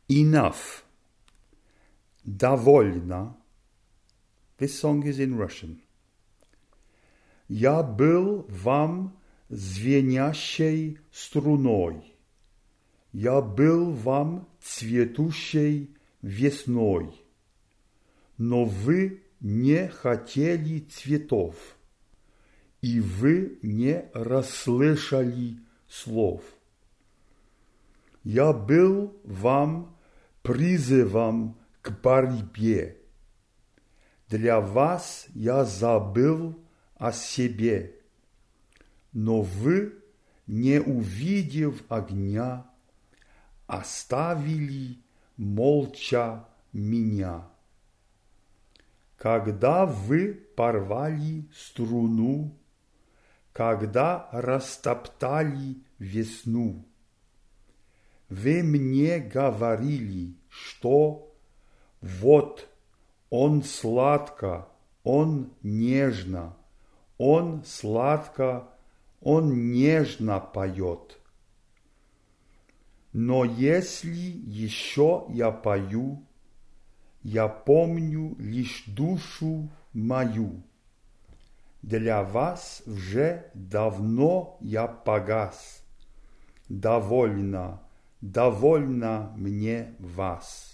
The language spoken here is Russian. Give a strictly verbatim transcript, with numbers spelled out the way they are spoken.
Enough. Довольно. This song is in Russian. Я был вам звенящей струной. Я был вам цветущей весной. Но вы не хотели цветов, и вы не расслышали слов. Я был вам призывом к борьбе. Для вас я забыл о себе. Но вы, не увидев огня, оставили молча меня. Когда вы порвали струну, когда растоптали весну, вы мне говорили, что вот он сладко, он нежно, он сладко, он нежно поет. Но если еще я пою, я помню лишь душу мою. Для вас уже давно я погас. Довольно, довольно мне вас.